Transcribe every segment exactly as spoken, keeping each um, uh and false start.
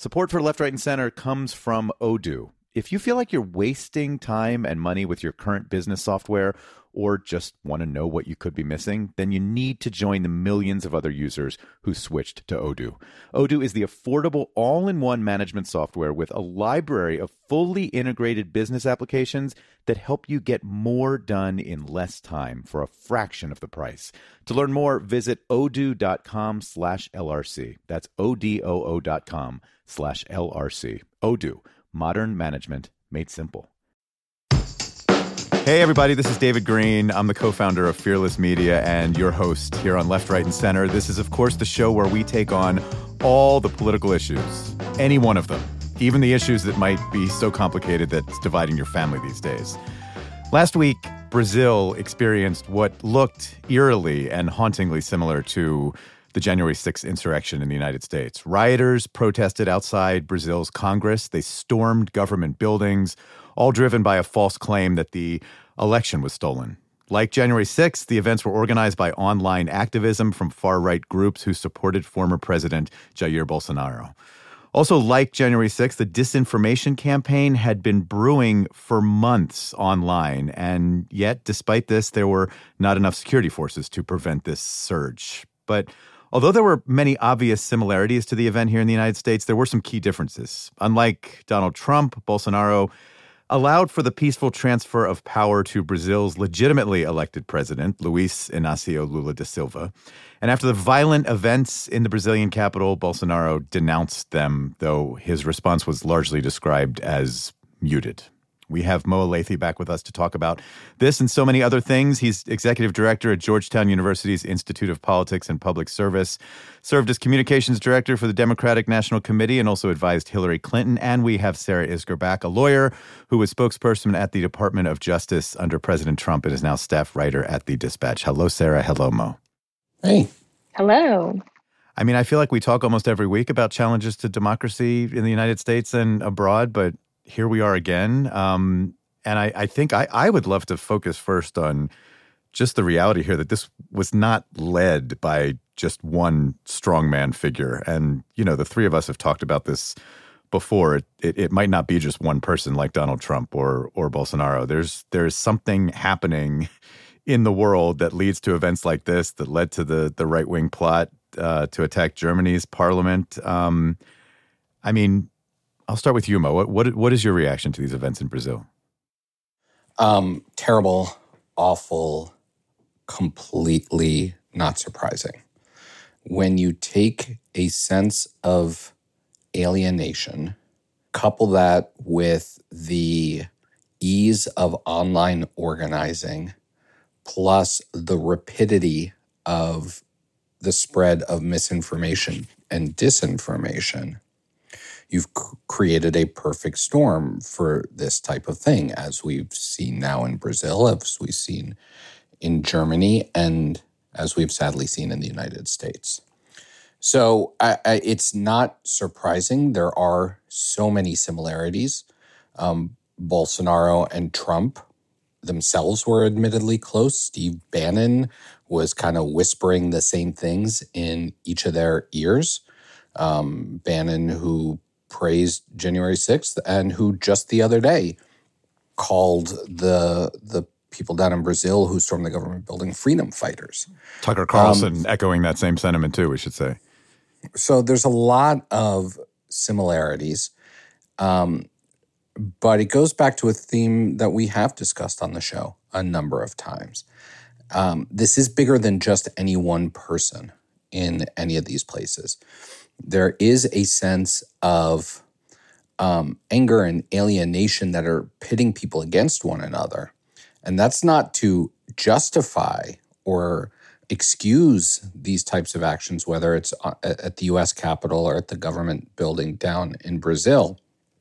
Support for Left, Right, and Center comes from Odoo. If you feel like you're wasting time and money with your current business software, or just want to know what you could be missing, then you need to join the millions of other users who switched to Odoo. Odoo is the affordable all-in-one management software with a library of fully integrated business applications that help you get more done in less time for a fraction of the price. To learn more, visit odoo.com slash LRC. That's O-D-O-O dot com slash L-R-C. Odoo, modern management made simple. Hey, everybody, this is David Green. I'm the co-founder of Fearless Media and your host here on Left, Right, and Center. This is, of course, the show where we take on all the political issues, any one of them, even the issues that might be so complicated that it's dividing your family these days. Last week, Brazil experienced what looked eerily and hauntingly similar to the January sixth insurrection in the United States. Rioters protested outside Brazil's Congress. They stormed government buildings, all driven by a false claim that the election was stolen. Like January sixth, the events were organized by online activism from far-right groups who supported former President Jair Bolsonaro. Also, like January sixth, the disinformation campaign had been brewing for months online, and yet, despite this, there were not enough security forces to prevent this surge. But although there were many obvious similarities to the event here in the United States, there were some key differences. Unlike Donald Trump, Bolsonaro allowed for the peaceful transfer of power to Brazil's legitimately elected president, Luiz Inácio Lula da Silva. And after the violent events in the Brazilian capital, Bolsonaro denounced them, though his response was largely described as muted. We have Mo Elleithee back with us to talk about this and so many other things. He's executive director at Georgetown University's Institute of Politics and Public Service, served as communications director for the Democratic National Committee, and also advised Hillary Clinton. And we have Sarah Isgur back, a lawyer who was spokesperson at the Department of Justice under President Trump and is now staff writer at The Dispatch. Hello, Sarah. Hello, Mo. Hey. Hello. I mean, I feel like we talk almost every week about challenges to democracy in the United States and abroad, but here we are again. Um, and I, I think I, I would love to focus first on just the reality here that this was not led by just one strongman figure. And, you know, the three of us have talked about this before. It, it, it might not be just one person like Donald Trump or or Bolsonaro. There's there's something happening in the world that leads to events like this, that led to the, the right-wing plot uh, to attack Germany's parliament. Um, I mean, I'll start with you, Mo. What, what what is your reaction to these events in Brazil? Um, terrible, awful, completely not surprising. When you take a sense of alienation, couple that with the ease of online organizing, plus the rapidity of the spread of misinformation and disinformation, you've c- created a perfect storm for this type of thing, as we've seen now in Brazil, as we've seen in Germany, and as we've sadly seen in the United States. So I, I, it's not surprising. There are so many similarities. Um, Bolsonaro and Trump themselves were admittedly close. Steve Bannon was kind of whispering the same things in each of their ears. Um, Bannon, who praised January sixth and who just the other day called the the people down in Brazil who stormed the government building freedom fighters. Tucker Carlson um, echoing that same sentiment too, we should say. So there's a lot of similarities, um, but it goes back to a theme that we have discussed on the show a number of times. Um, this is bigger than just any one person in any of these places. There is a sense of um, anger and alienation that are pitting people against one another. And that's not to justify or excuse these types of actions, whether it's at the U S Capitol or at the government building down in Brazil.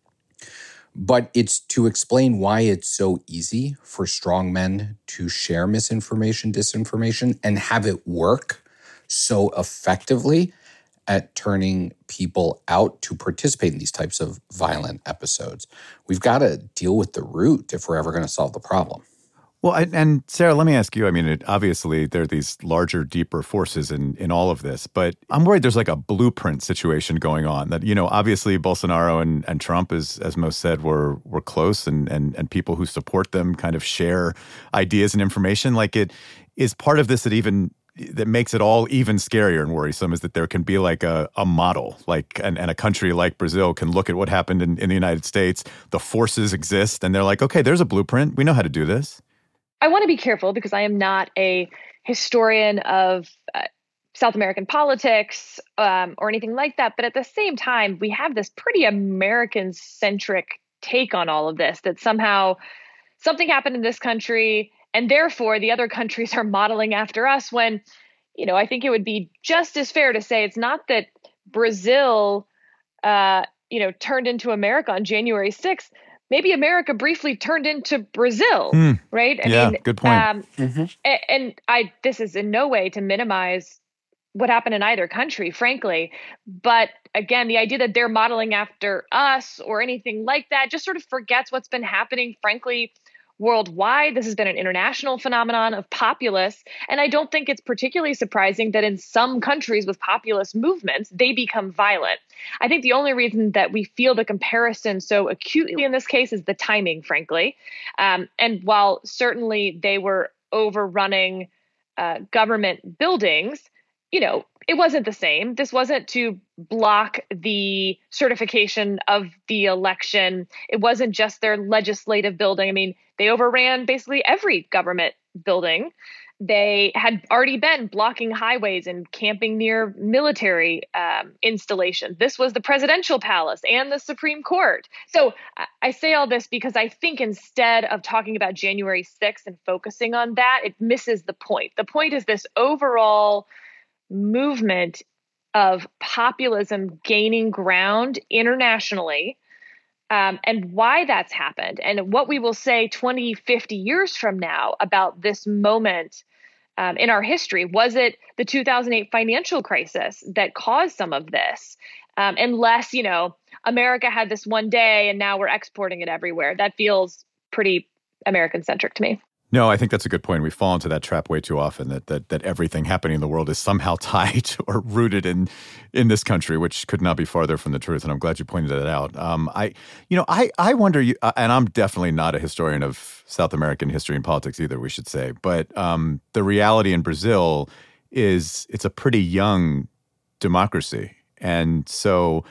But it's to explain why it's so easy for strong men to share misinformation, disinformation, and have it work so effectively at turning people out to participate in these types of violent episodes. We've got to deal with the root if we're ever going to solve the problem. Well, I, and Sarah, let me ask you, I mean, it, obviously there are these larger, deeper forces in, in all of this, but I'm worried there's like a blueprint situation going on that, you know, obviously Bolsonaro and, and Trump, as, as most said, were were close and, and, and people who support them kind of share ideas and information. Like it is part of this that even that makes it all even scarier and worrisome is that there can be like a, a model, like and, and a country like Brazil can look at what happened in, in the United States. The forces exist and they're like, okay, there's a blueprint. We know how to do this. I want to be careful because I am not a historian of uh, South American politics um, or anything like that. But at the same time, we have this pretty American-centric take on all of this, that somehow something happened in this country and therefore the other countries are modeling after us, when, you know, I think it would be just as fair to say it's not that Brazil, uh, you know, turned into America on January sixth. Maybe America briefly turned into Brazil, mm. right? I yeah, mean, good point. Um, mm-hmm. and, and I, this is in no way to minimize what happened in either country, frankly. But again, the idea that they're modeling after us or anything like that just sort of forgets what's been happening, frankly, worldwide. This has been an international phenomenon of populists. And I don't think it's particularly surprising that in some countries with populist movements, they become violent. I think the only reason that we feel the comparison so acutely in this case is the timing, frankly. Um, and while certainly they were overrunning uh, government buildings, you know, it wasn't the same. This wasn't to block the certification of the election. It wasn't just their legislative building. I mean, they overran basically every government building. They had already been blocking highways and camping near military um, installations. This was the presidential palace and the Supreme Court. So I say all this because I think instead of talking about January sixth and focusing on that, it misses the point. The point is this overall movement of populism gaining ground internationally, um, and why that's happened, and what we will say twenty, fifty years from now about this moment um, in our history. Was it the two thousand eight financial crisis that caused some of this? Um, unless, you know, America had this one day and now we're exporting it everywhere. That feels pretty American-centric to me. No, I think that's a good point. We fall into that trap way too often, that that that everything happening in the world is somehow tied or rooted in in this country, which could not be farther from the truth. And I'm glad you pointed that out. Um, I, you know, I I wonder, you, and I'm definitely not a historian of South American history and politics either, we should say. But um, the reality in Brazil is it's a pretty young democracy, and so.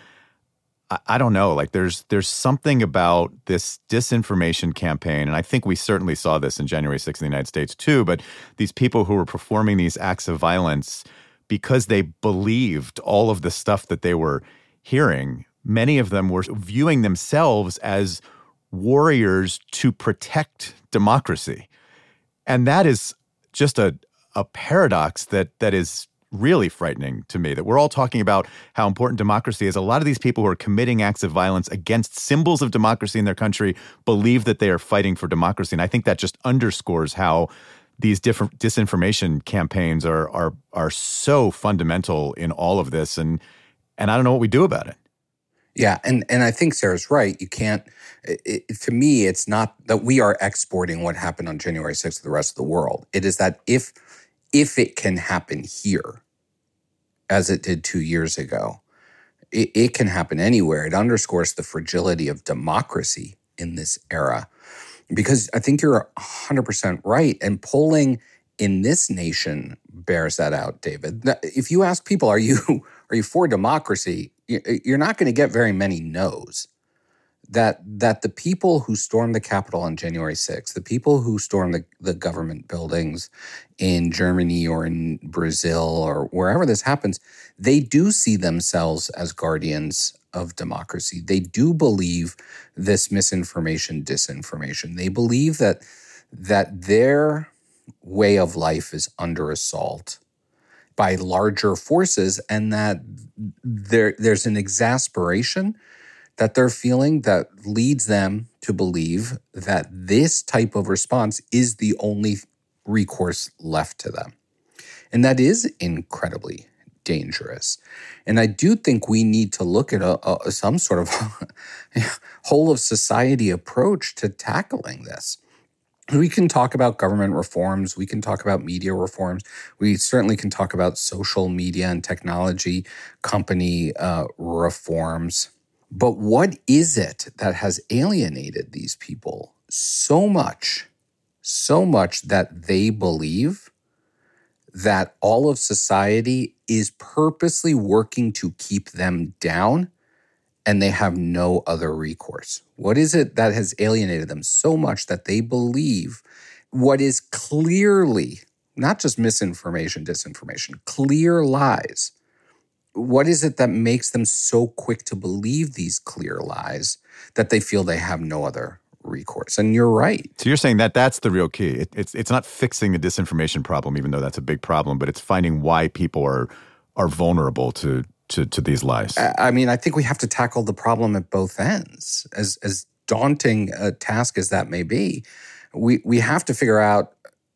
I don't know, like there's there's something about this disinformation campaign, and I think we certainly saw this in January sixth in the United States too, but these people who were performing these acts of violence because they believed all of the stuff that they were hearing, many of them were viewing themselves as warriors to protect democracy. And that is just a, a paradox that that is really frightening to me, that we're all talking about how important democracy is. A lot of these people who are committing acts of violence against symbols of democracy in their country believe that they are fighting for democracy. And I think that just underscores how these different disinformation campaigns are are are so fundamental in all of this. And and I don't know what we do about it. Yeah, and, and I think Sarah's right. You can't, it, to me, it's not that we are exporting what happened on January sixth to the rest of the world. It is that if If it can happen here, as it did two years ago, it, it can happen anywhere. It underscores the fragility of democracy in this era. Because I think you're one hundred percent right. And polling in this nation bears that out, David. If you ask people, are you are you for democracy? You're not going to get very many no's. That that the people who stormed the Capitol on January sixth, the people who stormed the, the government buildings in Germany or in Brazil or wherever this happens, they do see themselves as guardians of democracy. They do believe this misinformation, disinformation. They believe that that their way of life is under assault by larger forces, and that there there's an exasperation that they're feeling that leads them to believe that this type of response is the only recourse left to them. And that is incredibly dangerous. And I do think we need to look at a, a, some sort of whole of society approach to tackling this. We can talk about government reforms. We can talk about media reforms. We certainly can talk about social media and technology company uh, reforms. But what is it that has alienated these people so much, so much that they believe that all of society is purposely working to keep them down and they have no other recourse? What is it that has alienated them so much that they believe what is clearly not just misinformation, disinformation, clear lies? What is it that makes them so quick to believe these clear lies that they feel they have no other recourse? And you're right. So you're saying that that's the real key. It, it's it's not fixing the disinformation problem, even though that's a big problem, but it's finding why people are are vulnerable to to, to these lies. I mean, I think we have to tackle the problem at both ends. As as daunting a task as that may be, we we have to figure out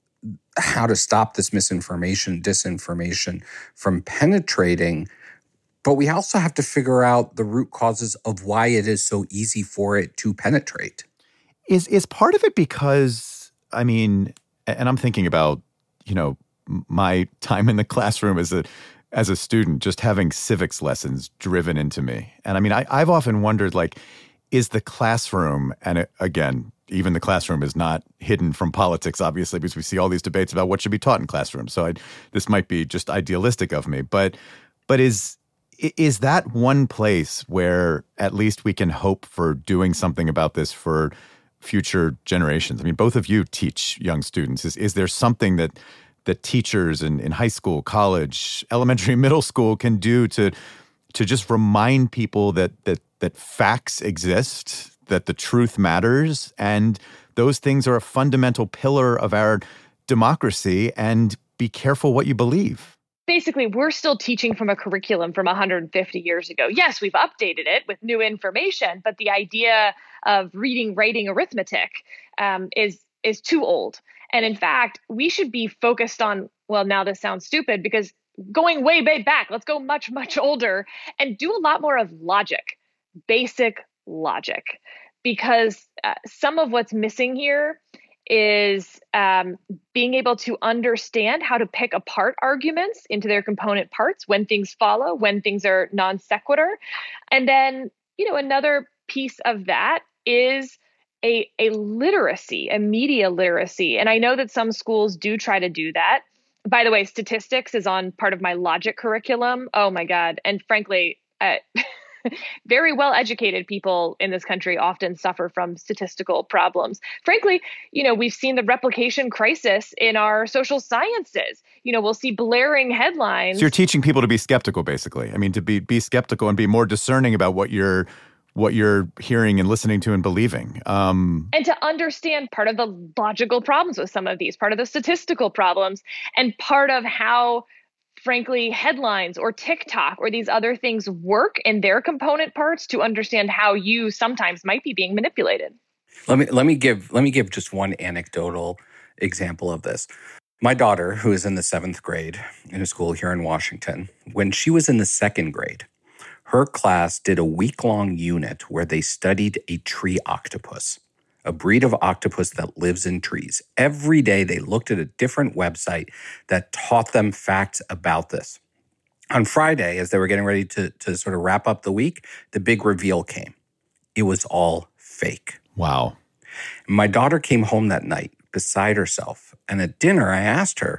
how to stop this misinformation, disinformation from penetrating. But we also have to figure out the root causes of why it is so easy for it to penetrate. Is is part of it because, I mean, and I'm thinking about, you know, my time in the classroom as a as a student, just having civics lessons driven into me. And I mean, I, I've often wondered, like, is the classroom, and it, again, even the classroom is not hidden from politics, obviously, because we see all these debates about what should be taught in classrooms. So I, this might be just idealistic of me, but but is is that one place where at least we can hope for doing something about this for future generations? I mean, both of you teach young students. Is is there something that that teachers in, in high school, college, elementary, middle school can do to to just remind people that that that facts exist, that the truth matters, and those things are a fundamental pillar of our democracy, and be careful what you believe? Basically, we're still teaching from a curriculum from one hundred fifty years ago. Yes, we've updated it with new information, but the idea of reading, writing, arithmetic um, is is too old. And in fact, we should be focused on, well, now this sounds stupid because going way, way back, let's go much, much older and do a lot more of logic, basic logic, because uh, some of what's missing here is um, being able to understand how to pick apart arguments into their component parts, when things follow, when things are non sequitur. And then, you know, another piece of that is a, a literacy, a media literacy. And I know that some schools do try to do that. By the way, statistics is on part of my logic curriculum. Oh my God. And frankly, uh, very well-educated people in this country often suffer from statistical problems. Frankly, you know, we've seen the replication crisis in our social sciences. You know, we'll see blaring headlines. So you're teaching people to be skeptical, basically. I mean, to be be skeptical and be more discerning about what you're what you're hearing and listening to and believing. Um, and to understand part of the logical problems with some of these, part of the statistical problems, and part of how, frankly, headlines or TikTok or these other things work in their component parts, to understand how you sometimes might be being manipulated. Let me let me give let me give just one anecdotal example of this. My daughter, who is in the seventh grade in a school here in Washington, when she was in the second grade, her class did a week-long unit where they studied a tree octopus, a breed of octopus that lives in trees. Every day they looked at a different website that taught them facts about this. On Friday, as they were getting ready to, to sort of wrap up the week, the big reveal came. It was all fake. Wow. My daughter came home that night beside herself. And at dinner, I asked her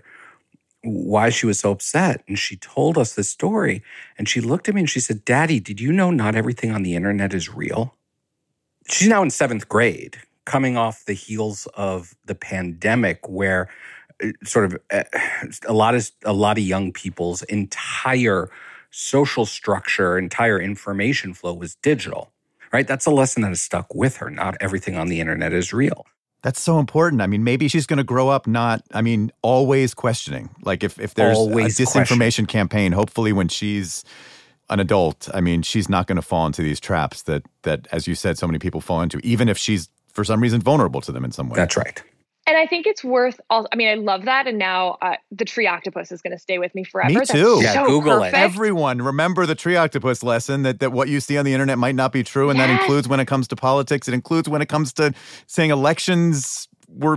why she was so upset. And she told us this story. And she looked at me and she said, "Daddy, did you know not everything on the internet is real?" She's now in seventh grade, coming off the heels of the pandemic, where sort of a lot of a lot of young people's entire social structure, entire information flow was digital, right? That's a lesson that has stuck with her. Not everything on the internet is real. That's so important. I mean, maybe she's going to grow up not, I mean, always questioning. Like if, if there's always a disinformation question. campaign, hopefully when she's an adult, I mean, she's not going to fall into these traps that, that, as you said, so many people fall into, even if she's, for some reason, vulnerable to them in some way. That's right. And I think it's worth, also, I mean, I love that. And now uh, the tree octopus is going to stay with me forever. Me too. That's yeah, so Google perfect. it. Everyone, remember the tree octopus lesson, that, that what you see on the internet might not be true. And yes. that includes when it comes to politics. It includes when it comes to saying elections were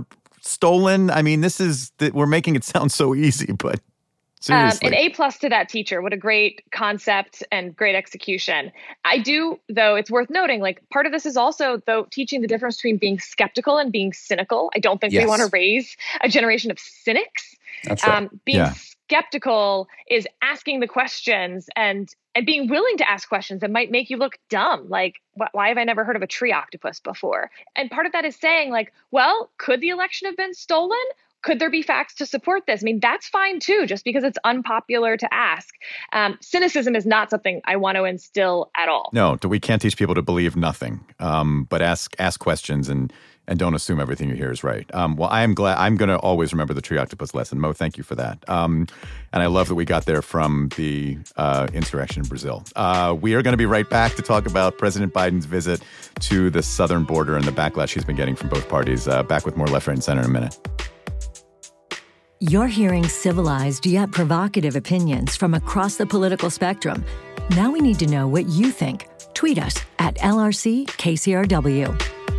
stolen? I mean, this is, we're making it sound so easy, but seriously. Um, an A plus to that teacher. What a great concept and great execution. I do, though, it's worth noting, like part of this is also, though, teaching the difference between being skeptical and being cynical. I don't think Yes. we want to raise a generation of cynics. That's right. Um, being Yeah. skeptical is asking the questions and and being willing to ask questions that might make you look dumb. Like, wh- why have I never heard of a tree octopus before? And part of that is saying, like, well, could the election have been stolen? Could there be facts to support this? I mean, that's fine too, just because it's unpopular to ask. Um, cynicism is not something I want to instill at all. No, we can't teach people to believe nothing, um, but ask ask questions and and don't assume everything you hear is right. Um, well, I am glad. I'm going to always remember the tree octopus lesson. Mo, thank you for that. Um, and I love that we got there from the uh, insurrection in Brazil. Uh, we are going to be right back to talk about President Biden's visit to the southern border and the backlash he's been getting from both parties. Uh, back with more Left, Right, and Center in a minute. You're hearing civilized yet provocative opinions from across the political spectrum. Now we need to know what you think. Tweet us at L R C K C R W.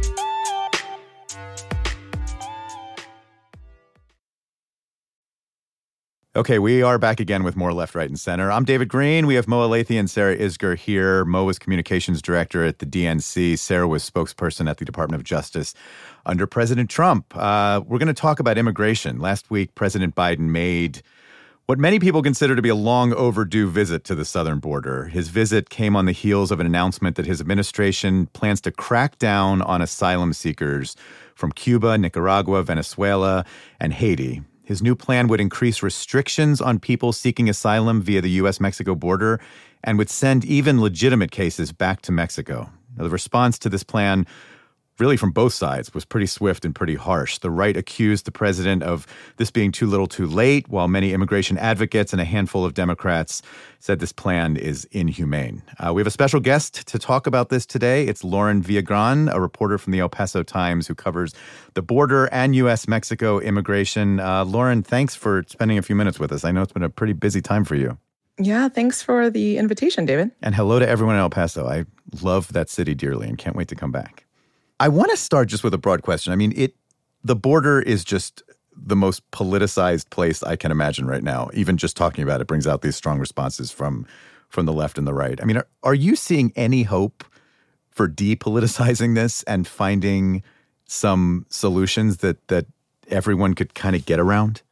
Okay, we are back again with more Left, Right, and Center. I'm David Green. We have Mo Alethi and Sarah Isgur here. Mo was communications director at the D N C. Sarah was spokesperson at the Department of Justice under President Trump. Uh, we're going to talk about immigration. Last week, President Biden made what many people consider to be a long overdue visit to the southern border. His visit came on the heels of an announcement that his administration plans to crack down on asylum seekers from Cuba, Nicaragua, Venezuela, and Haiti. His new plan would increase restrictions on people seeking asylum via the U S Mexico border and would send even legitimate cases back to Mexico. Now, the response to this plan, really from both sides, was pretty swift and pretty harsh. The right accused the president of this being too little too late, while many immigration advocates and a handful of Democrats said this plan is inhumane. Uh, we have a special guest to talk about this today. It's Lauren Villagran, a reporter from the El Paso Times who covers the border and U S Mexico immigration. Uh, Lauren, thanks for spending a few minutes with us. I know it's been a pretty busy time for you. Yeah, thanks for the invitation, David. And hello to everyone in El Paso. I love that city dearly and can't wait to come back. I want to start just with a broad question. I mean, it the border is just the most politicized place I can imagine right now. Even just talking about it brings out these strong responses from from the left and the right. I mean, are, are you seeing any hope for depoliticizing this and finding some solutions that that everyone could kind of get around?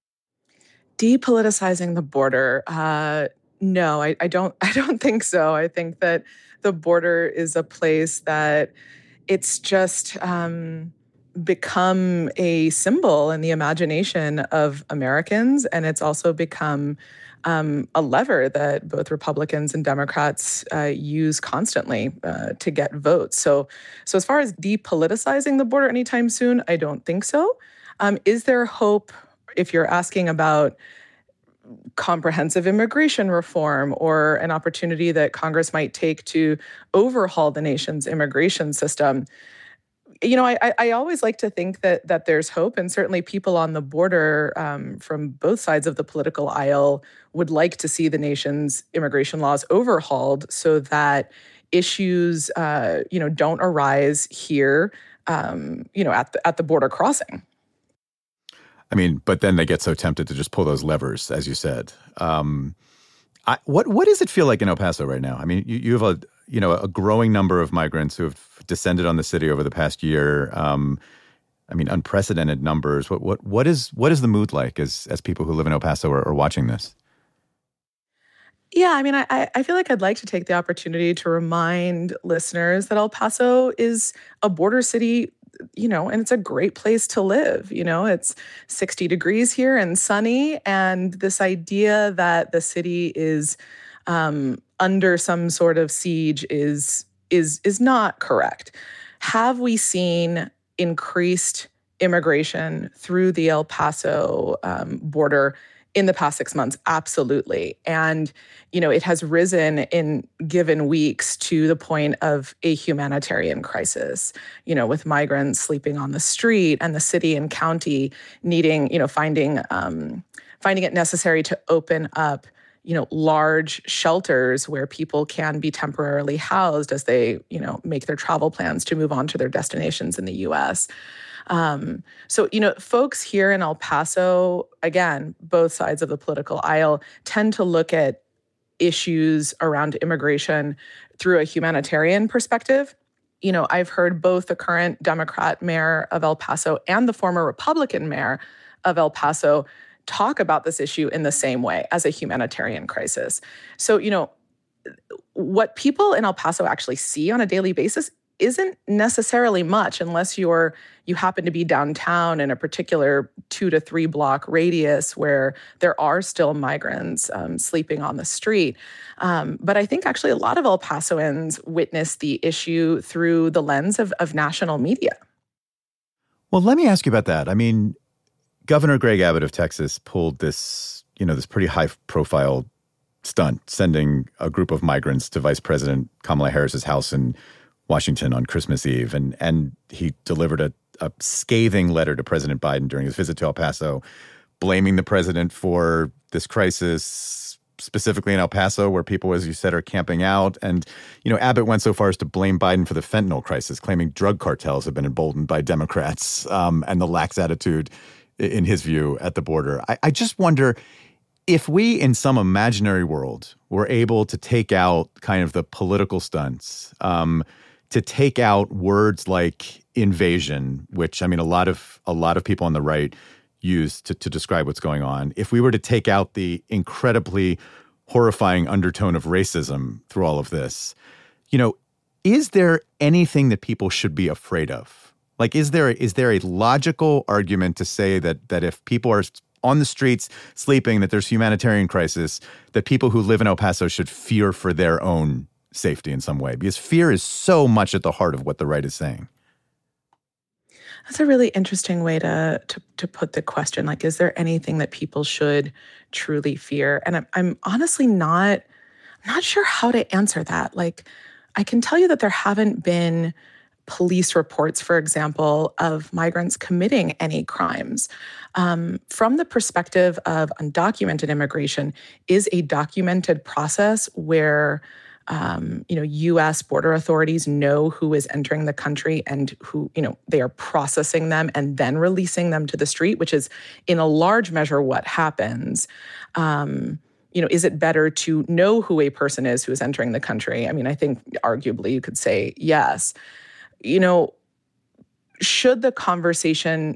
Depoliticizing the border. Uh, no, I, I don't. I don't think so. I think that the border is a place that it's just um, become a symbol in the imagination of Americans, and it's also become um, a lever that both Republicans and Democrats uh, use constantly uh, to get votes. So, so as far as depoliticizing the border anytime soon, I don't think so. Um, is there hope, if you're asking about comprehensive immigration reform or an opportunity that Congress might take to overhaul the nation's immigration system? You know, I, I always like to think that that there's hope, and certainly people on the border um, from both sides of the political aisle would like to see the nation's immigration laws overhauled so that issues, uh, you know, don't arise here, um, you know, at the, at the border crossing. I mean, but then they get so tempted to just pull those levers, as you said. Um, I, what what does it feel like in El Paso right now? I mean, you, you have a you know a growing number of migrants who have descended on the city over the past year. Um, I mean, unprecedented numbers. What what what is what is the mood like as as people who live in El Paso are, are watching this? Yeah, I mean, I, I feel like I'd like to take the opportunity to remind listeners that El Paso is a border city, you know, and it's a great place to live. You know, it's sixty degrees here and sunny. And this idea that the city is um, under some sort of siege is is is not correct. Have we seen increased immigration through the El Paso um, border in the past six months? Absolutely. And, you know, it has risen in given weeks to the point of a humanitarian crisis, you know, with migrants sleeping on the street and the city and county needing, you know, finding um, finding it necessary to open up you know, large shelters where people can be temporarily housed as they, you know, make their travel plans to move on to their destinations in the U S. Um, so, you know, folks here in El Paso, again, both sides of the political aisle, tend to look at issues around immigration through a humanitarian perspective. You know, I've heard both the current Democrat mayor of El Paso and the former Republican mayor of El Paso talk about this issue in the same way, as a humanitarian crisis. So, you know, what people in El Paso actually see on a daily basis isn't necessarily much, unless you're you happen to be downtown in a particular two to three block radius where there are still migrants um, sleeping on the street. Um, but I think actually a lot of El Pasoans witness the issue through the lens of, of national media. Well, let me ask you about that. I mean, Governor Greg Abbott of Texas pulled this, you know, this pretty high-profile stunt, sending a group of migrants to Vice President Kamala Harris's house in Washington on Christmas Eve. And and he delivered a, a scathing letter to President Biden during his visit to El Paso, blaming the president for this crisis, specifically in El Paso, where people, as you said, are camping out. And, you know, Abbott went so far as to blame Biden for the fentanyl crisis, claiming drug cartels have been emboldened by Democrats um, and the lax attitude, in his view, at the border. I, I just wonder if we, in some imaginary world, were able to take out kind of the political stunts, um, to take out words like invasion, which, I mean, a lot of a lot of people on the right use to, to describe what's going on. If we were to take out the incredibly horrifying undertone of racism through all of this, you know, is there anything that people should be afraid of? Like, is there is there a logical argument to say that that if people are on the streets sleeping, that there's humanitarian crisis, that people who live in El Paso should fear for their own safety in some way? Because fear is so much at the heart of what the right is saying. That's a really interesting way to to, to put the question. Like, is there anything that people should truly fear? And I'm, I'm honestly not, not sure how to answer that. Like, I can tell you that there haven't been police reports, for example, of migrants committing any crimes. Um, from the perspective of undocumented immigration, is a documented process where Um, you know, U S border authorities know who is entering the country and who, you know, they are processing them and then releasing them to the street, which is in a large measure what happens. Um, you know, is it better to know who a person is who is entering the country? I mean, I think arguably you could say yes. You know, should the conversation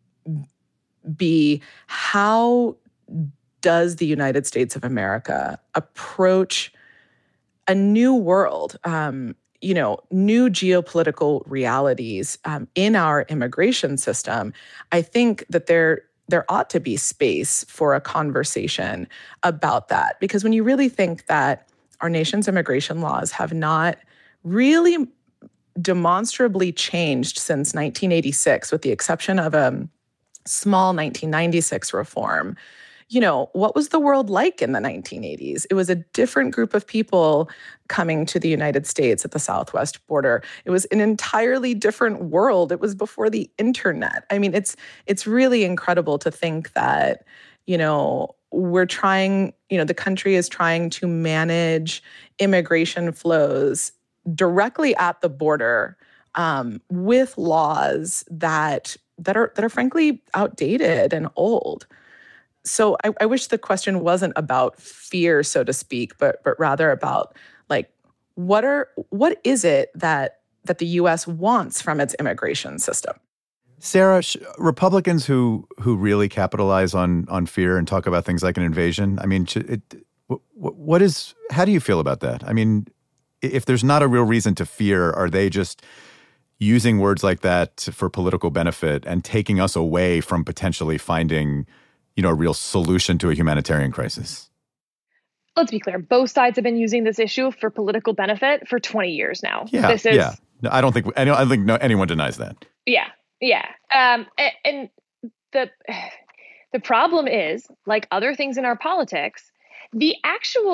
be, how does the United States of America approach a new world, um, you know, new geopolitical realities um, in our immigration system? I think that there there ought to be space for a conversation about that. Because when you really think that our nation's immigration laws have not really demonstrably changed since nineteen eighty-six, with the exception of a small nineteen ninety-six reform, you know, what was the world like in the nineteen eighties? It was a different group of people coming to the United States at the southwest border. It was an entirely different world. It was before the internet. I mean, it's it's really incredible to think that, you know, we're trying, you know, the country is trying to manage immigration flows directly at the border um, with laws that that are that are frankly outdated and old. So I, I wish the question wasn't about fear, so to speak, but but rather about, like, what are what is it that that the U S wants from its immigration system? Sarah, sh- Republicans who who really capitalize on on fear and talk about things like an invasion, I mean, it, what, what is how do you feel about that? I mean, if there's not a real reason to fear, are they just using words like that for political benefit and taking us away from potentially finding, you know, a real solution to a humanitarian crisis? Let's be clear. Both sides have been using this issue for political benefit for twenty years now. Yeah, this is, yeah. No, I don't think I don't, I don't think no, anyone denies that. Yeah, yeah. Um, and, and the the problem is, like other things in our politics, the actual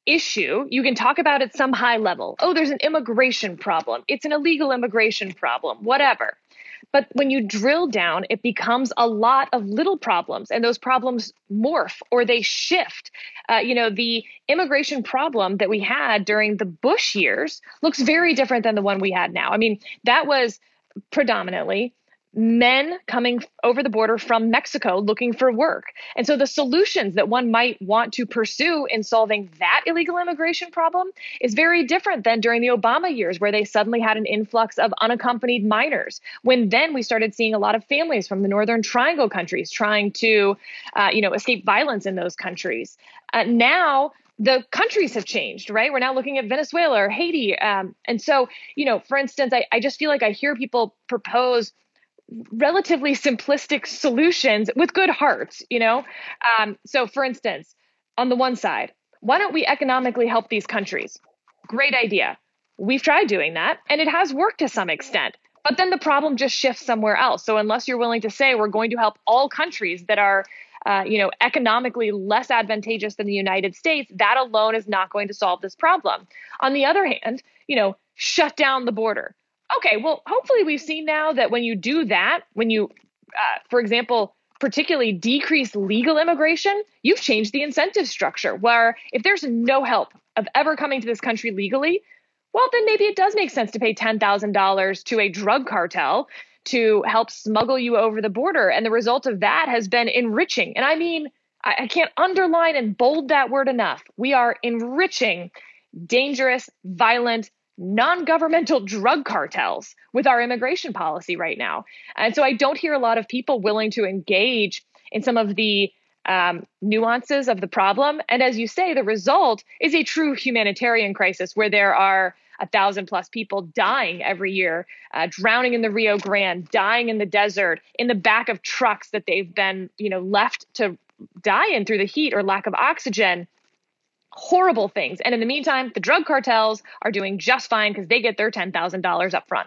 issue, you can talk about it some high level. Oh, there's an immigration problem. It's an illegal immigration problem, whatever. But when you drill down, it becomes a lot of little problems, and those problems morph or they shift. Uh, you know, the immigration problem that we had during the Bush years looks very different than the one we had now. I mean, that was predominantly men coming over the border from Mexico looking for work. And so the solutions that one might want to pursue in solving that illegal immigration problem is very different than during the Obama years, where they suddenly had an influx of unaccompanied minors, when then we started seeing a lot of families from the Northern Triangle countries trying to, uh, you know, escape violence in those countries. Uh, now, the countries have changed, right? We're now looking at Venezuela or Haiti. Um, and so, you know, for instance, I, I just feel like I hear people propose relatively simplistic solutions with good hearts, you know? Um, so for instance, on the one side, why don't we economically help these countries? Great idea. We've tried doing that, and it has worked to some extent. But then the problem just shifts somewhere else. So unless you're willing to say we're going to help all countries that are uh, you know, economically less advantageous than the United States, that alone is not going to solve this problem. On the other hand, you know, shut down the border. Okay, well, hopefully we've seen now that when you do that, when you, uh, for example, particularly decrease legal immigration, you've changed the incentive structure, where if there's no help of ever coming to this country legally, well, then maybe it does make sense to pay ten thousand dollars to a drug cartel to help smuggle you over the border. And the result of that has been enriching. And I mean, I, I can't underline and bold that word enough. We are enriching dangerous, violent, non-governmental drug cartels with our immigration policy right now. And so I don't hear a lot of people willing to engage in some of the um, nuances of the problem. And as you say, the result is a true humanitarian crisis where there are a thousand plus people dying every year, uh, drowning in the Rio Grande, dying in the desert, in the back of trucks that they've been, you know, left to die in through the heat or lack of oxygen. Horrible things. And in the meantime, the drug cartels are doing just fine because they get their ten thousand dollars up front.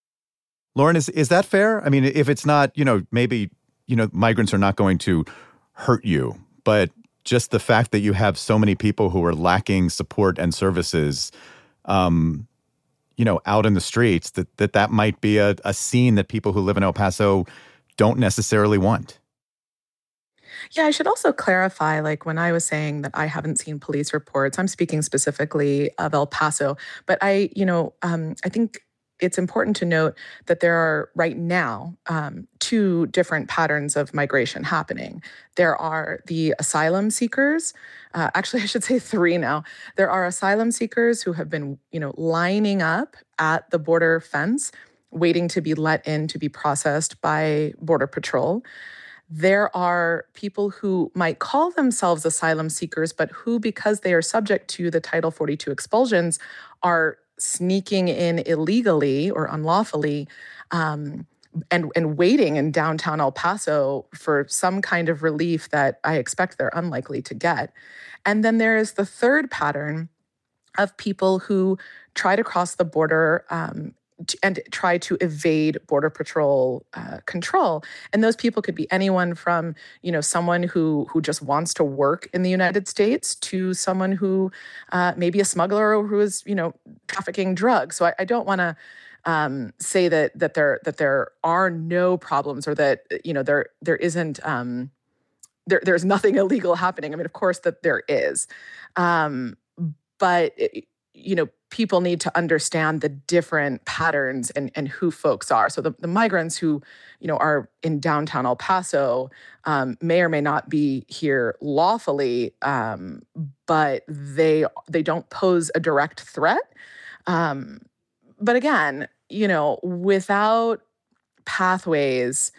Lauren, is, is that fair? I mean, if it's not, you know, maybe, you know, migrants are not going to hurt you, but just the fact that you have so many people who are lacking support and services, um, you know, out in the streets, that that, that might be a, a scene that people who live in El Paso don't necessarily want. Yeah, I should also clarify, like when I was saying that I haven't seen police reports, I'm speaking specifically of El Paso. But I, you know, um, I think it's important to note that there are right now um, two different patterns of migration happening. There are the asylum seekers. Uh, actually, I should say three now. There are asylum seekers who have been, you know, lining up at the border fence, waiting to be let in to be processed by Border Patrol. There are people who might call themselves asylum seekers, but who, because they are subject to the Title forty-two expulsions, are sneaking in illegally or unlawfully um, and, and waiting in downtown El Paso for some kind of relief that I expect they're unlikely to get. And then there is the third pattern of people who try to cross the border um, and try to evade Border Patrol uh, control. And those people could be anyone from, you know, someone who who just wants to work in the United States to someone who uh, may be a smuggler or who is, you know, trafficking drugs. So I, I don't want to um, say that that there that there are no problems or that, you know, there there isn't um, there there's nothing illegal happening. I mean, of course that there is, um, but it, you know, people need to understand the different patterns and, and who folks are. So the, the migrants who, you know, are in downtown El Paso um, may or may not be here lawfully, um, but they they don't pose a direct threat. Um, but again, you know, without pathways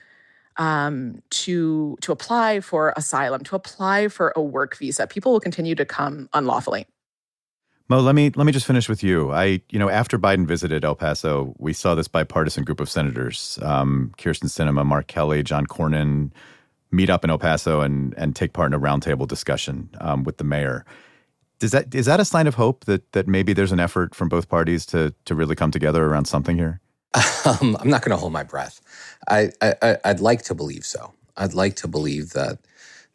um, to to apply for asylum, to apply for a work visa, people will continue to come unlawfully. Mo, let me let me just finish with you. I, you know, after Biden visited El Paso, we saw this bipartisan group of senators, um, Kyrsten Sinema, Mark Kelly, John Cornyn, meet up in El Paso and and take part in a roundtable discussion um, with the mayor. Does that is that a sign of hope that that maybe there's an effort from both parties to to really come together around something here? Um, I'm not going to hold my breath. I, I I'd like to believe so. I'd like to believe that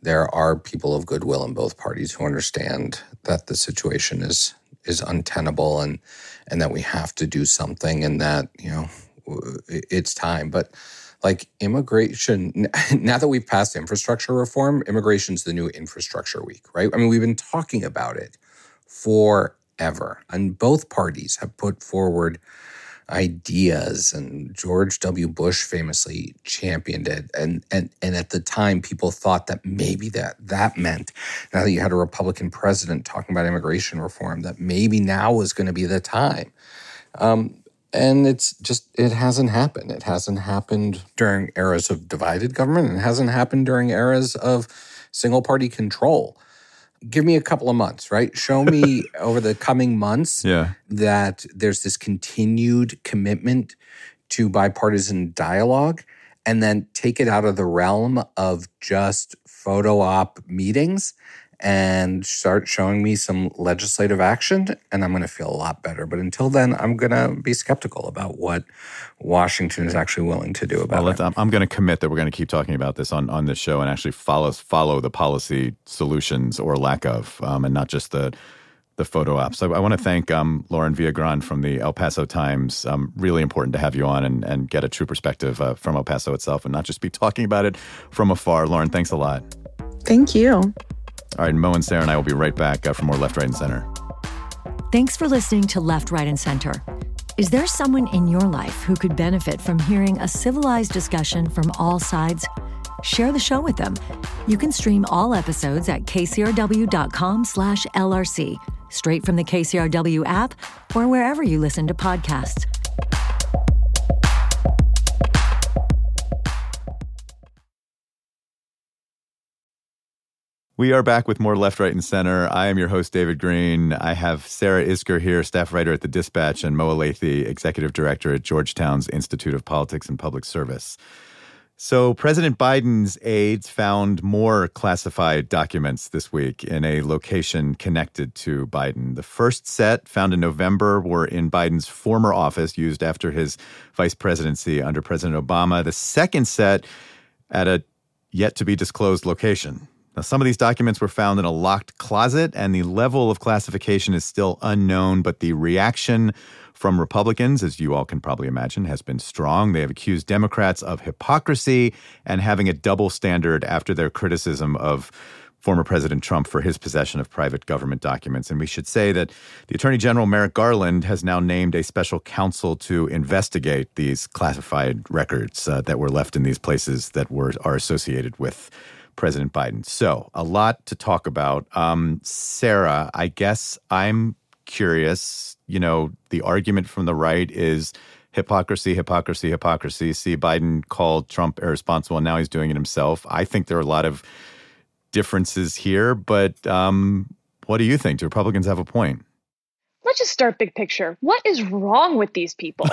there are people of goodwill in both parties who understand that the situation is is untenable and and that we have to do something and that, you know, it's time. But like immigration, now that we've passed infrastructure reform, immigration's the new infrastructure week, right? I mean, we've been talking about it forever. And both parties have put forward ideas, and George W. Bush famously championed it. And and and at the time, people thought that maybe that that meant, now that you had a Republican president talking about immigration reform, that maybe now was going to be the time. Um, and it's just, it hasn't happened. It hasn't happened during eras of divided government, and it hasn't happened during eras of single-party control. Give me a couple of months, right? Show me over the coming months yeah. that there's this continued commitment to bipartisan dialogue, and then take it out of the realm of just photo op meetings and start showing me some legislative action, and I'm going to feel a lot better. But until then, I'm going to be skeptical about what Washington is actually willing to do about well, it. I'm, I'm going to commit that we're going to keep talking about this on, on this show and actually follow follow the policy solutions or lack of, um, and not just the the photo ops. So I want to thank um, Lauren Villagran from the El Paso Times. Um, really important to have you on and, and get a true perspective uh, from El Paso itself and not just be talking about it from afar. Lauren, thanks a lot. Thank you. All right, Mo and Sarah and I will be right back uh, for more Left, Right, and Center. Thanks for listening to Left, Right, and Center. Is there someone in your life who could benefit from hearing a civilized discussion from all sides? Share the show with them. You can stream all episodes at kcrw.com slash LRC, straight from the K C R W app or wherever you listen to podcasts. We are back with more Left, Right, and Center. I am your host, David Green. I have Sarah Isker here, staff writer at The Dispatch, and Mo Elleithee, executive director at Georgetown's Institute of Politics and Public Service. So President Biden's aides found more classified documents this week in a location connected to Biden. The first set, found in November, were in Biden's former office, used after his vice presidency under President Obama. The second set at a yet-to-be-disclosed location. Now, some of these documents were found in a locked closet, and the level of classification is still unknown, but the reaction from Republicans, as you all can probably imagine, has been strong. They have accused Democrats of hypocrisy and having a double standard after their criticism of former President Trump for his possession of private government documents. And we should say that the Attorney General Merrick Garland has now named a special counsel to investigate these classified records uh, that were left in these places that were are associated with President Biden. So a lot to talk about. Um, Sarah, I guess I'm curious, you know, the argument from the right is hypocrisy, hypocrisy, hypocrisy. See, Biden called Trump irresponsible, and now he's doing it himself. I think there are a lot of differences here, but um, what do you think? Do Republicans have a point? Let's just start big picture. What is wrong with these people?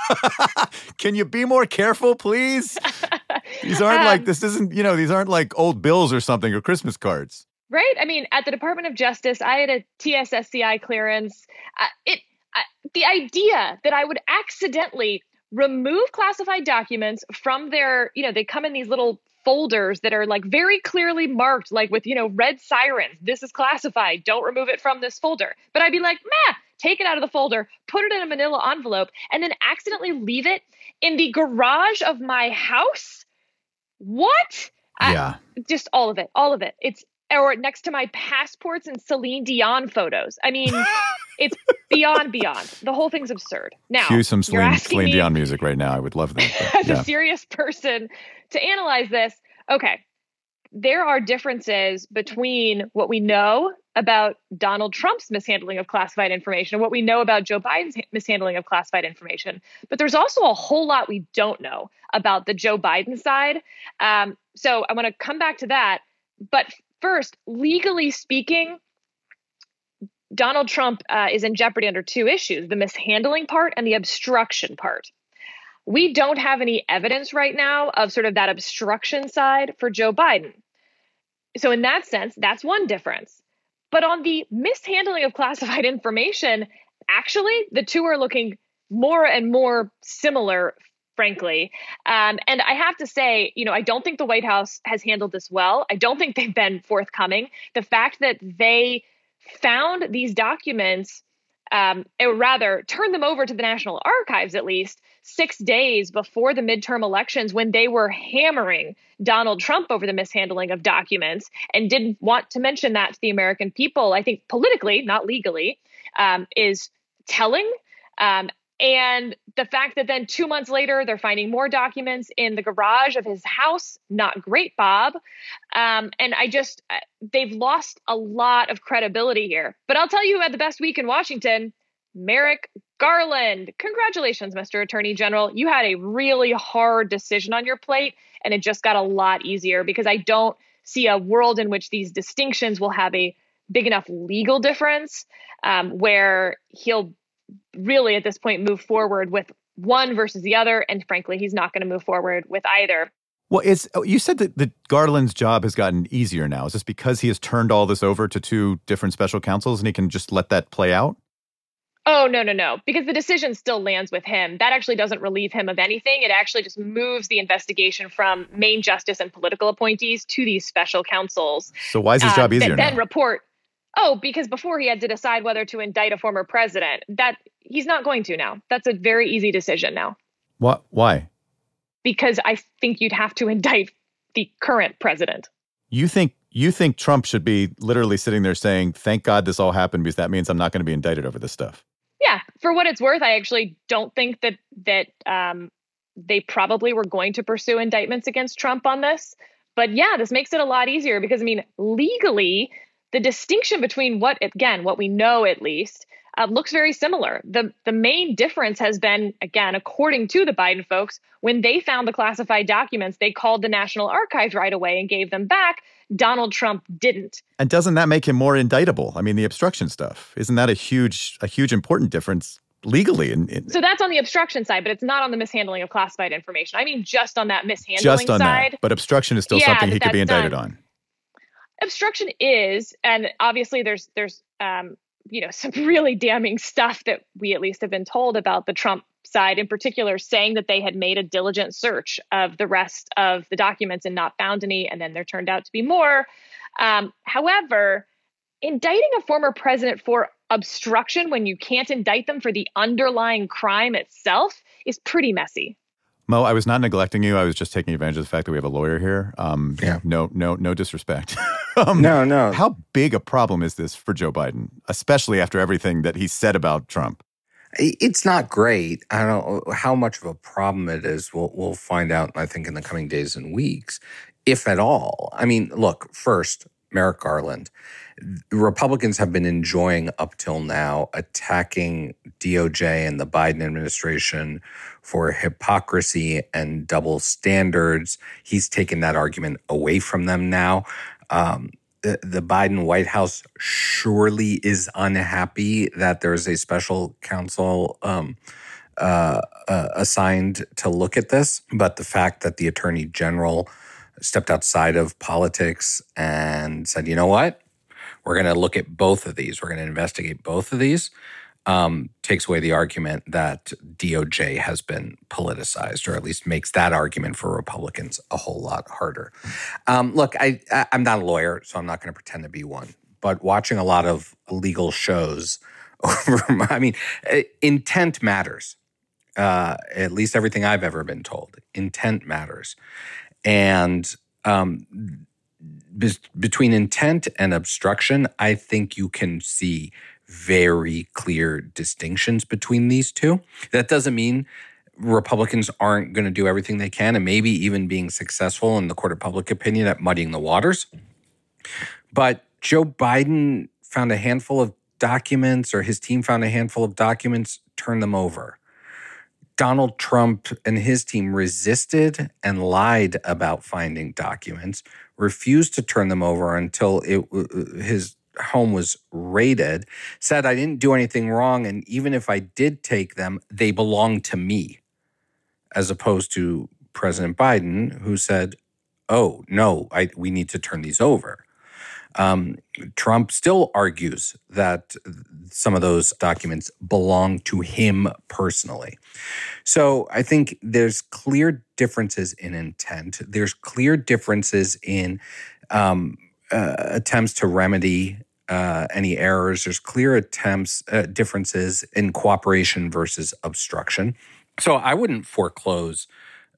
Can you be more careful, please? These aren't um, like, this isn't, you know, these aren't like old bills or something or Christmas cards. Right? I mean, at the Department of Justice, I had a T S S C I clearance. Uh, it uh, the idea that I would accidentally remove classified documents from their, you know, they come in these little folders that are like very clearly marked, like with, you know, red sirens. This is classified. Don't remove it from this folder. But I'd be like, meh, take it out of the folder, put it in a manila envelope, and then accidentally leave it in the garage of my house. What? Yeah. I, just all of it. All of it. It's or next to my passports and Celine Dion photos. I mean, it's beyond, beyond. The whole thing's absurd. Now, cue some Celine, Celine me, Dion music right now. I would love that. But, as yeah. a serious person to analyze this, okay, there are differences between what we know about Donald Trump's mishandling of classified information and what we know about Joe Biden's mishandling of classified information. But there's also a whole lot we don't know about the Joe Biden side. Um, so I want to come back to that. But first, legally speaking, Donald Trump uh, is in jeopardy under two issues, the mishandling part and the obstruction part. We don't have any evidence right now of sort of that obstruction side for Joe Biden. So in that sense, that's one difference. But on the mishandling of classified information, actually, the two are looking more and more similar frankly. Um, and I have to say, you know, I don't think the White House has handled this well. I don't think they've been forthcoming. The fact that they found these documents, um, or rather turned them over to the National Archives, at least six days before the midterm elections, when they were hammering Donald Trump over the mishandling of documents and didn't want to mention that to the American people, I think politically, not legally, um, is telling. Um, and the fact that then two months later, they're finding more documents in the garage of his house, not great, Bob. Um, and I just, they've lost a lot of credibility here. But I'll tell you who had the best week in Washington, Merrick Garland. Congratulations, Mister Attorney General. You had a really hard decision on your plate, and it just got a lot easier, because I don't see a world in which these distinctions will have a big enough legal difference um, where he'll really at this point move forward with one versus the other. And frankly, he's not going to move forward with either. Well, it's, you said that, that Garland's job has gotten easier now. Is this because he has turned all this over to two different special counsels and he can just let that play out? Oh, no, no, no, because the decision still lands with him. That actually doesn't relieve him of anything. It actually just moves the investigation from main justice and political appointees to these special counsels. So why is his job uh, easier that now? Then report. Oh, because before he had to decide whether to indict a former president. That he's not going to now. That's a very easy decision now. What? Why? Because I think you'd have to indict the current president. You think you think Trump should be literally sitting there saying, "Thank God this all happened, because that means I'm not going to be indicted over this stuff." Yeah, for what it's worth, I actually don't think that that um, they probably were going to pursue indictments against Trump on this. But yeah, this makes it a lot easier because, I mean, legally, the distinction between what, again, what we know at least, uh, looks very similar. The the main difference has been, again, according to the Biden folks, when they found the classified documents, they called the National Archives right away and gave them back. Donald Trump didn't. And doesn't that make him more indictable? I mean, the obstruction stuff, isn't that a huge, a huge important difference legally? In, in, so that's on the obstruction side, but it's not on the mishandling of classified information. I mean, just on that mishandling just on side. That. But obstruction is still yeah, something he could be indicted done. on. Obstruction is, and obviously there's there's um, you know, some really damning stuff that we at least have been told about the Trump side in particular, saying that they had made a diligent search of the rest of the documents and not found any, and then there turned out to be more. Um, however, indicting a former president for obstruction when you can't indict them for the underlying crime itself is pretty messy. Mo, I was not neglecting you. I was just taking advantage of the fact that we have a lawyer here. Um, yeah. No, no, no disrespect. um, no, no. How big a problem is this for Joe Biden, especially after everything that he said about Trump? It's not great. I don't know how much of a problem it is. We'll, we'll find out, I think, in the coming days and weeks, if at all. I mean, look, first, Merrick Garland. Republicans have been enjoying up till now attacking D O J and the Biden administration for hypocrisy and double standards. He's taken that argument away from them now. Um, the, the Biden White House surely is unhappy that there's a special counsel um, uh, uh, assigned to look at this. But the fact that the Attorney General stepped outside of politics and said, you know what? We're going to look at both of these. We're going to investigate both of these. Um, takes away the argument that D O J has been politicized, or at least makes that argument for Republicans a whole lot harder. Um, look, I, I, I'm not a lawyer, so I'm not going to pretend to be one. But watching a lot of legal shows, over, I mean, intent matters. Uh, at least everything I've ever been told. Intent matters. And um, be- between intent and obstruction, I think you can see very clear distinctions between these two. That doesn't mean Republicans aren't going to do everything they can, and maybe even being successful in the court of public opinion at muddying the waters. But Joe Biden found a handful of documents, or his team found a handful of documents, turned them over. Donald Trump and his team resisted and lied about finding documents, refused to turn them over until it, his home was raided, said, I didn't do anything wrong, and even if I did take them, they belong to me, as opposed to President Biden, who said, oh, no, I, we need to turn these over. Um, Trump still argues that some of those documents belong to him personally. So I think there's clear differences in intent. There's clear differences in um, uh, attempts to remedy uh, any errors. There's clear attempts, uh, differences in cooperation versus obstruction. So I wouldn't foreclose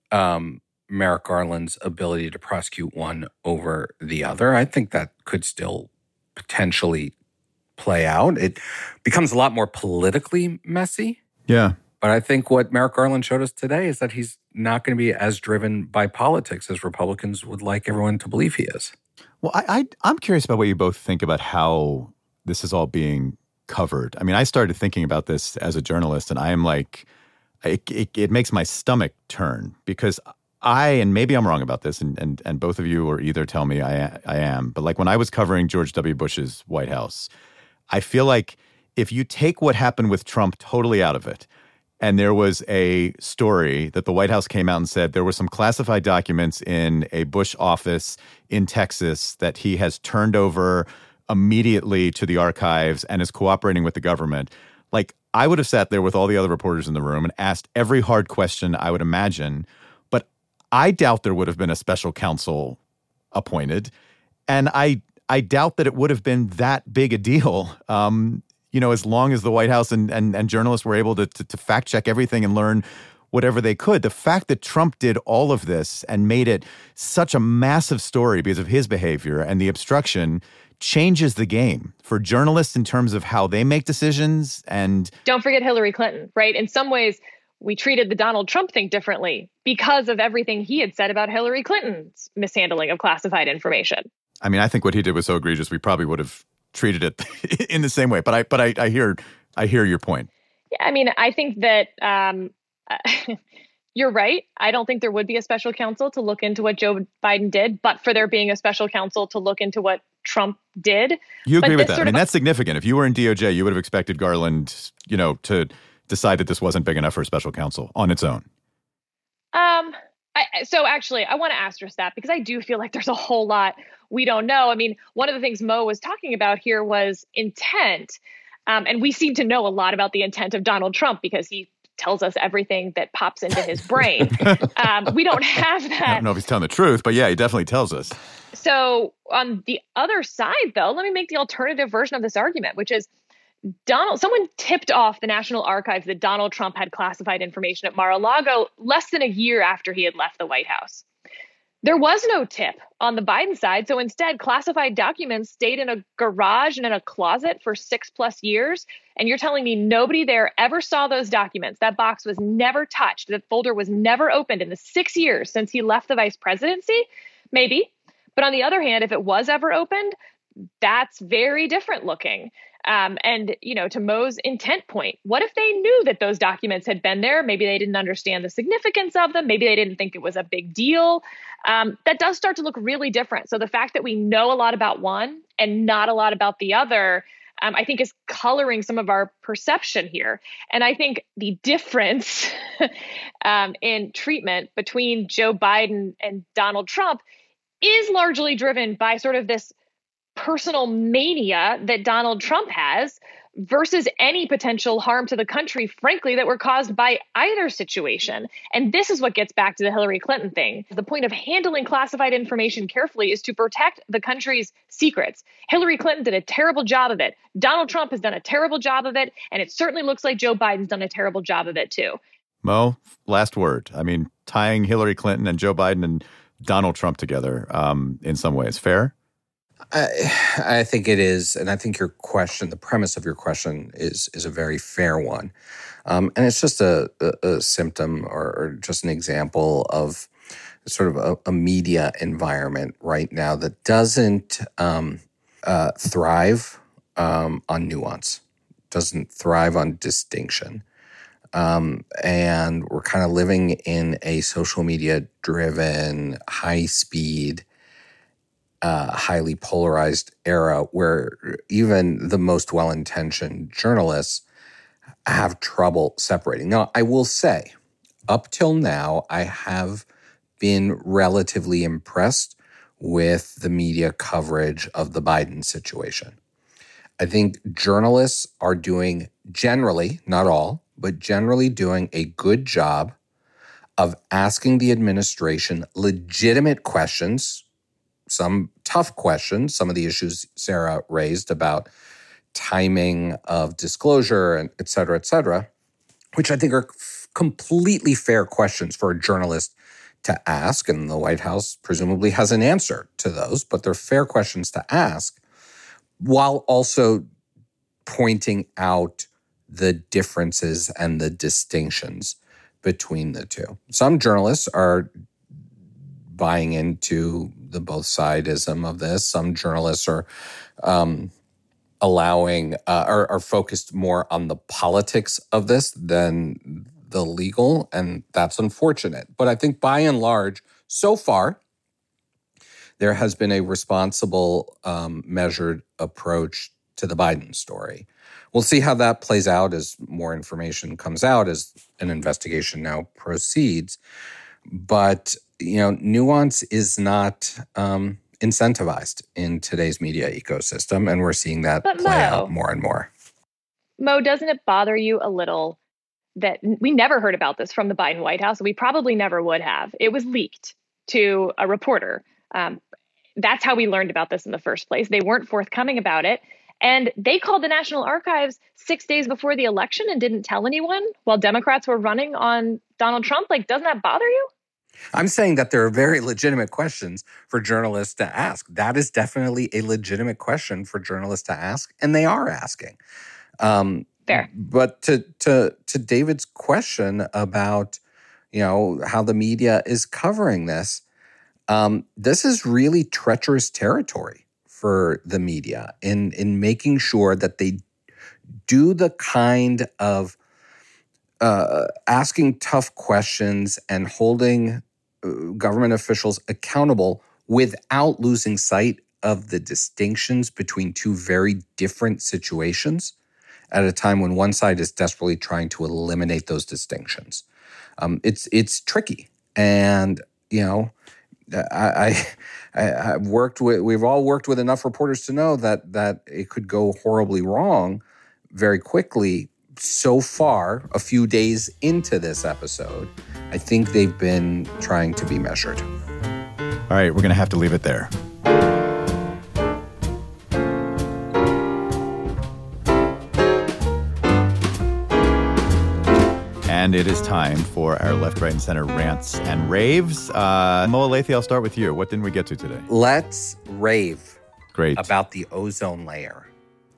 um, Merrick Garland's ability to prosecute one over the other. I think that could still potentially play out. It becomes a lot more politically messy. Yeah. But I think what Merrick Garland showed us today is that he's not going to be as driven by politics as Republicans would like everyone to believe he is. Well, I, I, I'm curious about what you both think about how this is all being covered. I mean, I started thinking about this as a journalist, and I am like, it, it, it makes my stomach turn because I, and maybe I'm wrong about this, and, and, and both of you or either tell me I, I am, but like when I was covering George W. Bush's White House, I feel like if you take what happened with Trump totally out of it, and there was a story that the White House came out and said there were some classified documents in a Bush office in Texas that he has turned over immediately to the archives and is cooperating with the government. Like, I would have sat there with all the other reporters in the room and asked every hard question I would imagine, but I doubt there would have been a special counsel appointed. And I I doubt that it would have been that big a deal. Um, you know, as long as the White House and, and, and journalists were able to, to, to fact check everything and learn whatever they could. The fact that Trump did all of this and made it such a massive story because of his behavior and the obstruction changes the game for journalists in terms of how they make decisions. And don't forget Hillary Clinton, right? In some ways, we treated the Donald Trump thing differently because of everything he had said about Hillary Clinton's mishandling of classified information. I mean, I think what he did was so egregious, we probably would have treated it in the same way. But I, but I, I hear, I hear your point. Yeah, I mean, I think that um, you're right. I don't think there would be a special counsel to look into what Joe Biden did, but for there being a special counsel to look into what Trump did. You agree but with that? I mean, of, that's significant. If you were in D O J, you would have expected Garland, you know, to decide that this wasn't big enough for a special counsel on its own. Um. I, so actually, I want to asterisk that because I do feel like there's a whole lot we don't know. I mean, one of the things Mo was talking about here was intent. Um, and we seem to know a lot about the intent of Donald Trump because he tells us everything that pops into his brain. um, we don't have that. I don't know if he's telling the truth, but yeah, he definitely tells us. So on the other side, though, let me make the alternative version of this argument, which is Donald, someone tipped off the National Archives that Donald Trump had classified information at Mar-a-Lago less than a year after he had left the White House. There was no tip on the Biden side. So instead, classified documents stayed in a garage and in a closet for six plus years. And you're telling me nobody there ever saw those documents. That box was never touched. That folder was never opened in the six years since he left the vice presidency? Maybe. But on the other hand, if it was ever opened, that's very different looking. Um, and, you know, to Mo's intent point, what if they knew that those documents had been there? Maybe they didn't understand the significance of them. Maybe they didn't think it was a big deal. Um, that does start to look really different. So the fact that we know a lot about one and not a lot about the other, um, I think is coloring some of our perception here. And I think the difference um, in treatment between Joe Biden and Donald Trump is largely driven by sort of this personal mania that Donald Trump has versus any potential harm to the country, frankly, that were caused by either situation. And this is what gets back to the Hillary Clinton thing. The point of handling classified information carefully is to protect the country's secrets. Hillary Clinton did a terrible job of it. Donald Trump has done a terrible job of it. And it certainly looks like Joe Biden's done a terrible job of it, too. Mo, last word. I mean, tying Hillary Clinton and Joe Biden and Donald Trump together um, in some ways. Fair? I, I think it is, and I think your question, the premise of your question is is a very fair one. Um, and it's just a, a, a symptom or, or just an example of sort of a, a media environment right now that doesn't um, uh, thrive um, on nuance, doesn't thrive on distinction. Um, and we're kind of living in a social media-driven, high-speed, Uh, highly polarized era where even the most well-intentioned journalists have trouble separating. Now, I will say, up till now, I have been relatively impressed with the media coverage of the Biden situation. I think journalists are doing generally, not all, but generally doing a good job of asking the administration legitimate questions, some tough questions, some of the issues Sarah raised about timing of disclosure, and et cetera, et cetera, which I think are f- completely fair questions for a journalist to ask. And the White House presumably has an answer to those, but they're fair questions to ask, while also pointing out the differences and the distinctions between the two. Some journalists are buying into the both sidism of this. Some journalists are um, allowing, uh, are, are focused more on the politics of this than the legal, and that's unfortunate. But I think by and large, so far, there has been a responsible, um, measured approach to the Biden story. We'll see how that plays out as more information comes out, as an investigation now proceeds. But, you know, nuance is not um, incentivized in today's media ecosystem, and we're seeing that but play Mo, out more and more. Mo, doesn't it bother you a little that we never heard about this from the Biden White House? We probably never would have. It was leaked to a reporter. Um, that's how we learned about this in the first place. They weren't forthcoming about it. And they called the National Archives six days before the election and didn't tell anyone while Democrats were running on Donald Trump. Like, doesn't that bother you? I'm saying that there are very legitimate questions for journalists to ask. That is definitely a legitimate question for journalists to ask, and they are asking. Um, Fair. But to to to David's question about, you know, how the media is covering this, um, this is really treacherous territory for the media in in making sure that they do the kind of uh, asking tough questions and holding uh, government officials accountable without losing sight of the distinctions between two very different situations at a time when one side is desperately trying to eliminate those distinctions. Um, it's it's tricky, and you know, I, I I've worked with we've all worked with enough reporters to know that that it could go horribly wrong very quickly. So far, a few days into this episode, I think they've been trying to be measured. All right, we're going to have to leave it there. And it is time for our Left, Right, and Center rants and raves. Uh, Mo Elleithee, I'll start with you. What didn't we get to today? Let's rave Great. about the ozone layer.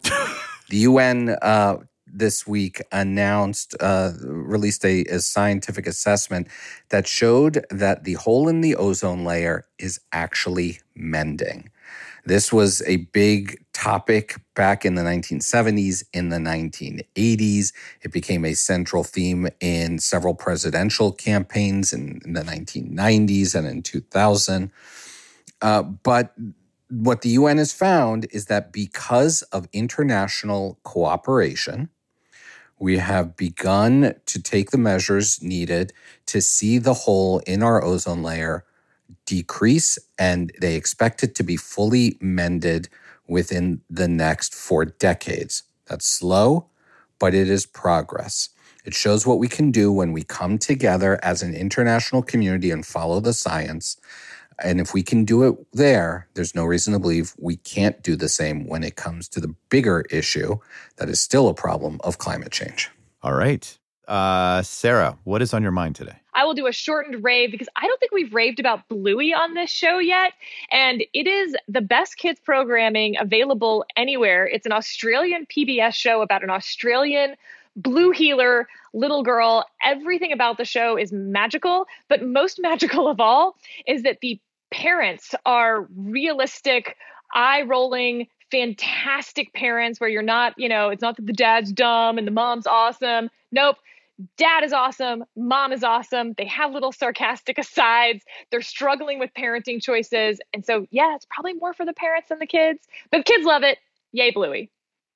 The U N uh, this week announced, uh, released a, a scientific assessment that showed that the hole in the ozone layer is actually mending. This was a big topic back in the nineteen seventies, in the nineteen eighties. It became a central theme in several presidential campaigns in, in the nineteen nineties and in two thousand. Uh, but what the U N has found is that because of international cooperation, we have begun to take the measures needed to see the hole in our ozone layer decrease, and they expect it to be fully mended within the next four decades. That's slow, but it is progress. It shows what we can do when we come together as an international community and follow the science. And if we can do it there, there's no reason to believe we can't do the same when it comes to the bigger issue that is still a problem of climate change. All right. Uh, Sarah, what is on your mind today? I will do a shortened rave because I don't think we've raved about Bluey on this show yet. And it is the best kids programming available anywhere. It's an Australian P B S show about an Australian blue healer little girl. Everything about the show is magical, but most magical of all is that the parents are realistic, eye-rolling, fantastic parents where you're not, you know, it's not that the dad's dumb and the mom's awesome. Nope. Dad is awesome. Mom is awesome. They have little sarcastic asides. They're struggling with parenting choices. And so, yeah, it's probably more for the parents than the kids. But the kids love it. Yay, Bluey.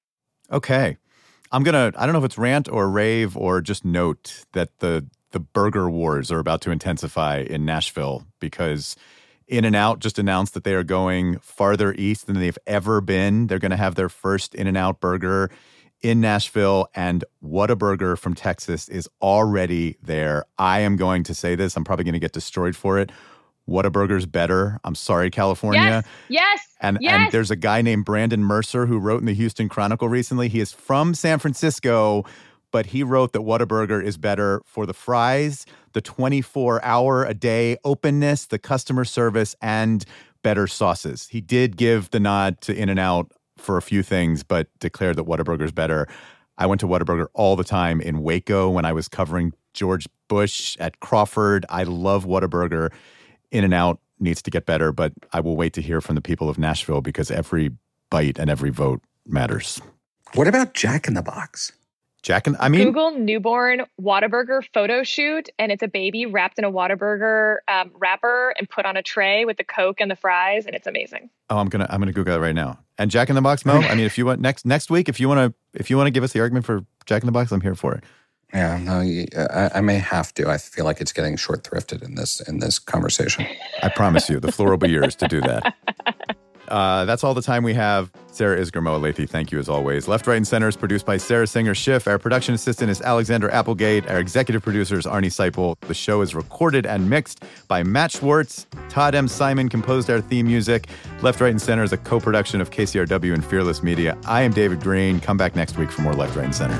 Okay. I'm going to, I don't know if it's rant or rave or just note that the the burger wars are about to intensify in Nashville because In-N-Out just announced that they are going farther east than they've ever been. They're going to have their first In-N-Out burger in Nashville, and Whataburger from Texas is already there. I am going to say this. I'm probably going to get destroyed for it. Whataburger's better. I'm sorry, California. Yes, yes, and, yes. And there's a guy named Brandon Mercer who wrote in the Houston Chronicle recently. He is from San Francisco, but he wrote that Whataburger is better for the fries, the twenty-four hour a day openness, the customer service, and better sauces. He did give the nod to In-N-Out for a few things, but declared that Whataburger's better. I went to Whataburger all the time in Waco when I was covering George Bush at Crawford. I love Whataburger. In-N-Out needs to get better, but I will wait to hear from the people of Nashville because every bite and every vote matters. What about Jack in the Box? Jack and I mean, Google newborn Whataburger photo shoot, and it's a baby wrapped in a Whataburger um, wrapper and put on a tray with the Coke and the fries, and it's amazing. Oh, I'm gonna I'm gonna Google that right now. And Jack in the Box, Mo. I mean, if you want next next week, if you want to if you want to give us the argument for Jack in the Box, I'm here for it. Yeah, no, I, I may have to. I feel like it's getting short thrifted in this in this conversation. I promise you, the floor will be yours to do that. Uh, that's all the time we have. Sarah Isgur, Mo Elleithee, thank you as always. Left, Right, and Center is produced by Sarah Singer Schiff. Our production assistant is Alexander Applegate. Our executive producer is Arnie Seipel. The show is recorded and mixed by Matt Schwartz. Todd M. Simon composed our theme music. Left, Right, and Center is a co-production of K C R W and Fearless Media. I am David Green. Come back next week for more Left, Right, and Center.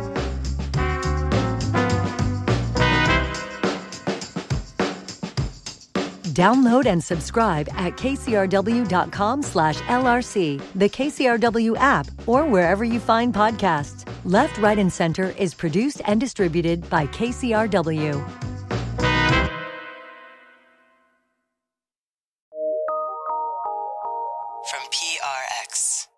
Download and subscribe at kcrw.com slash LRC, the K C R W app, or wherever you find podcasts. Left, Right, and Center is produced and distributed by K C R W. From P R X.